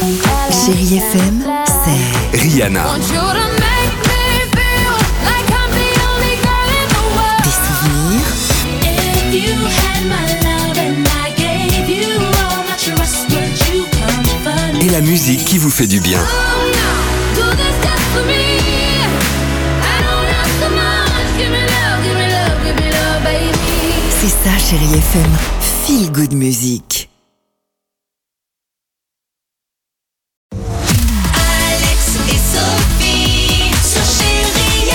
Chérie FM, c'est Rihanna. des souvenirs Et la musique qui vous fait du bien. c'est ça Chérie FM, Feel Good Music. Alex et Sophie sur Chérie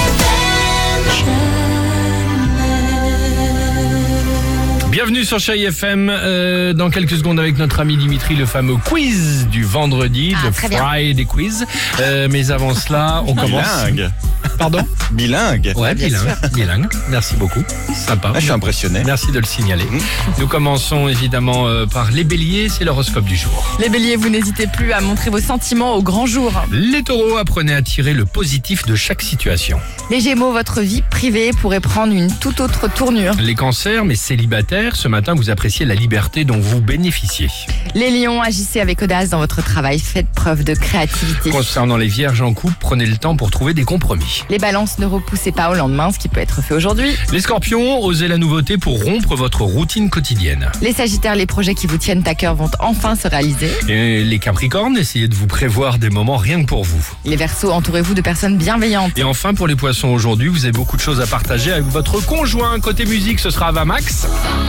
FM. Bienvenue sur Chérie FM. Dans quelques secondes avec notre ami Dimitri, le fameux quiz du vendredi, le très bien. Friday quiz. Mais avant cela, on commence. Bilingue. Pardon? Bilingue. Ouais, bilingue. Merci beaucoup. Sympa. Ah, je suis impressionné. Merci de le signaler. Nous commençons évidemment par les béliers, c'est l'horoscope du jour. Les béliers, vous n'hésitez plus à montrer vos sentiments au grand jour. Les taureaux, apprenez à tirer le positif de chaque situation. Les gémeaux, votre vie privée pourrait prendre une toute autre tournure. Les cancers, mais célibataires, ce matin vous appréciez la liberté dont vous bénéficiez. Les lions, agissez avec audace dans votre travail, faites preuve de créativité. Concernant les vierges en couple, prenez le temps pour trouver des compromis. Les balances, ne repoussez pas au lendemain ce qui peut être fait aujourd'hui. Les scorpions, osez la nouveauté pour rompre votre routine quotidienne. Les sagittaires, les projets qui vous tiennent à cœur vont enfin se réaliser. Et les capricornes, essayez de vous prévoir des moments rien que pour vous. Les verseaux, entourez-vous de personnes bienveillantes. Et enfin, pour les poissons aujourd'hui, vous avez beaucoup de choses à partager avec votre conjoint. Côté musique, ce sera Avamax.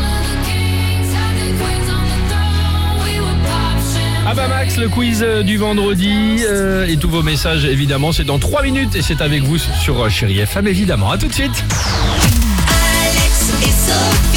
Avamax, le quiz du vendredi. Et tous vos messages, évidemment, c'est dans 3 minutes. Et c'est avec vous sur Chérie FM, évidemment. À tout de suite. Alex et Sophie.